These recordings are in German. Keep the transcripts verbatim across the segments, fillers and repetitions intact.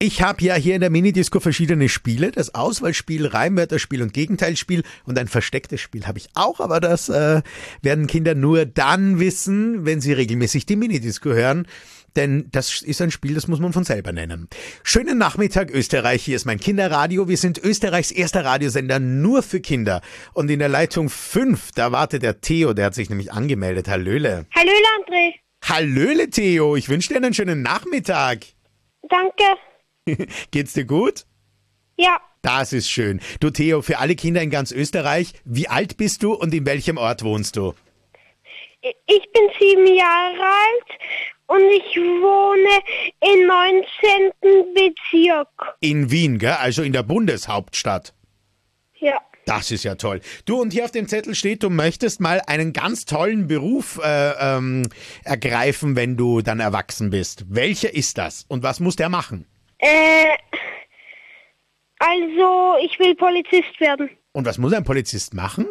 Ich habe ja hier in der Minidisco verschiedene Spiele. Das Auswahlspiel, Reimwörterspiel und Gegenteilsspiel und ein verstecktes Spiel habe ich auch. Aber das äh, werden Kinder nur dann wissen, wenn sie regelmäßig die Minidisco hören. Denn das ist ein Spiel, das muss man von selber nennen. Schönen Nachmittag, Österreich. Hier ist mein Kinderradio. Wir sind Österreichs erster Radiosender nur für Kinder. Und in der Leitung fünf, da wartet der Theo, der hat sich nämlich angemeldet. Hallöle. Hallöle, André. Hallöle, Theo. Ich wünsche dir einen schönen Nachmittag. Danke. Geht's dir gut? Ja, Das ist schön. Du, Theo, für alle Kinder in ganz Österreich, wie alt bist du und in welchem Ort wohnst du? ich bin sieben Jahre alt und ich wohne im neunzehnten Bezirk. In Wien, gell? Also in der Bundeshauptstadt. Ja. Das ist ja toll. Du, und hier auf dem Zettel steht, du möchtest mal einen ganz tollen Beruf äh, ähm, ergreifen, wenn du dann erwachsen bist. Welcher ist das und was muss der machen? Äh, also ich will Polizist werden. Und was muss ein Polizist machen?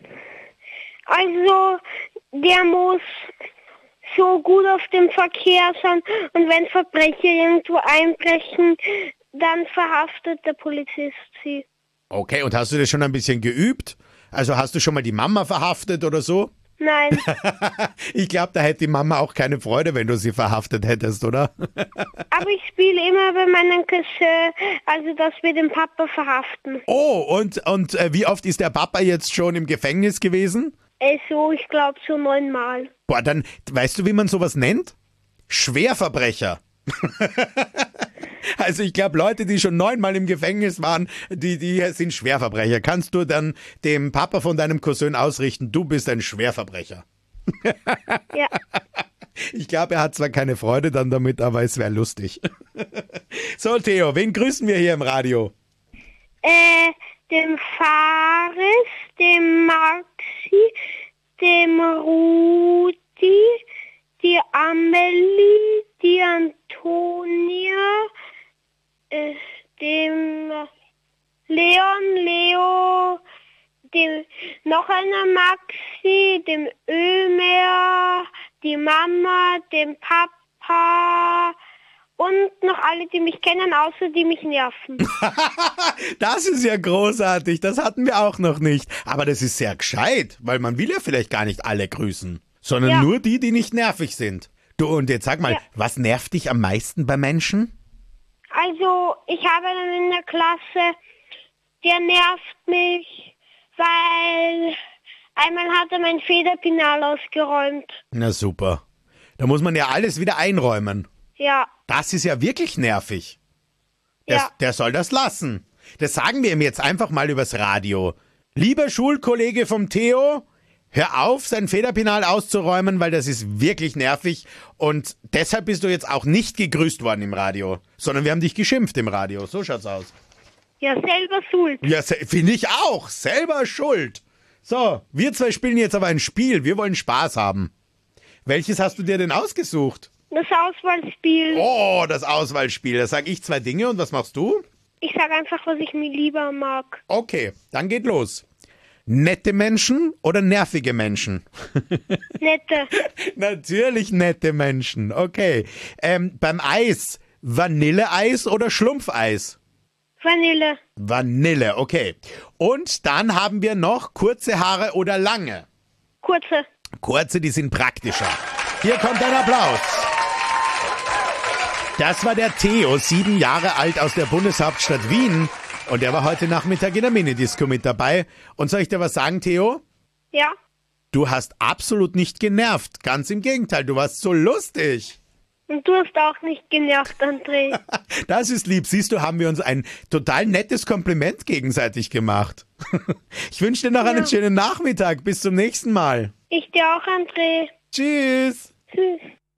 Also der muss so gut auf dem Verkehr sein und wenn Verbrecher irgendwo einbrechen, dann verhaftet der Polizist sie. Okay, und hast du das schon ein bisschen geübt? Also hast du schon mal die Mama verhaftet oder so? Nein. Ich glaube, da hätte die Mama auch keine Freude, wenn du sie verhaftet hättest, oder? Aber ich spiele immer bei meinem Cousin, also dass wir den Papa verhaften. Oh, und, und äh, wie oft ist der Papa jetzt schon im Gefängnis gewesen? Also ich glaube so neunmal. Boah, dann, weißt du, wie man sowas nennt? Schwerverbrecher. Also ich glaube, Leute, die schon neunmal im Gefängnis waren, die, die sind Schwerverbrecher. Kannst du dann dem Papa von deinem Cousin ausrichten, du bist ein Schwerverbrecher? Ja. Ich glaube, er hat zwar keine Freude dann damit, aber es wäre lustig. So, Theo, wen grüßen wir hier im Radio? Äh, dem Fares, dem Maxi, dem Rudi, die Amelie, die Antonia, äh, dem Leon, Leo, dem noch einer Maxi, dem Ömer, die Mama, dem Papa und noch alle, die mich kennen, außer die mich nerven. Das ist ja großartig, das hatten wir auch noch nicht. Aber das ist sehr gescheit, weil man will ja vielleicht gar nicht alle grüßen, sondern Ja. nur die, die nicht nervig sind. Du, und jetzt sag mal, Ja. was nervt dich am meisten bei Menschen? Also, ich habe einen in der Klasse, der nervt mich, weil einmal hat er mein Federpinal ausgeräumt. Na super. Da muss man ja alles wieder einräumen. Ja, Das ist ja wirklich nervig. Der, Ja. der soll das lassen. Das sagen wir ihm jetzt einfach mal übers Radio. Lieber Schulkollege vom Theo, hör auf, sein Federpinal auszuräumen, weil das ist wirklich nervig. Und deshalb bist du jetzt auch nicht gegrüßt worden im Radio, sondern wir haben dich geschimpft im Radio. So schaut's aus. ja, selber schuld. Ja, se- finde ich auch. Selber schuld. So, wir zwei spielen jetzt aber ein Spiel. Wir wollen Spaß haben. Welches hast du dir denn ausgesucht? Das Auswahlspiel. Oh, das Auswahlspiel. Da sag ich zwei Dinge und was machst du? Ich sage einfach, was ich mir lieber mag. Okay, dann geht los. Nette Menschen oder nervige Menschen? Nette. Natürlich nette Menschen. Okay. Ähm, beim Eis, Vanilleeis oder Schlumpfeis? Vanille. Vanille, okay. Und dann haben wir noch kurze Haare oder lange? Kurze. Kurze, die sind praktischer. Hier kommt ein Applaus. Das war der Theo, sieben Jahre alt aus der Bundeshauptstadt Wien. Und er war heute Nachmittag in der Minidisco mit dabei. Und soll ich dir was sagen, Theo? Ja. Du hast absolut nicht genervt. Ganz im Gegenteil, du warst so lustig. Und du hast auch nicht genervt, André. Das ist lieb. Siehst du, haben wir uns ein total nettes Kompliment gegenseitig gemacht. Ich wünsche dir noch einen Ja. schönen Nachmittag. Bis zum nächsten Mal. Ich dir auch, André. Tschüss. Tschüss.